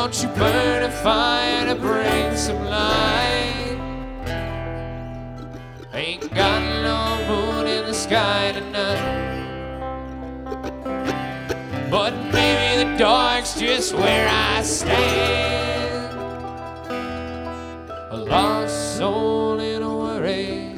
won't you burn a fire to bring some light? Ain't got no moon in the sky tonight, but maybe the dark's just where I stand. A lost soul in a worry,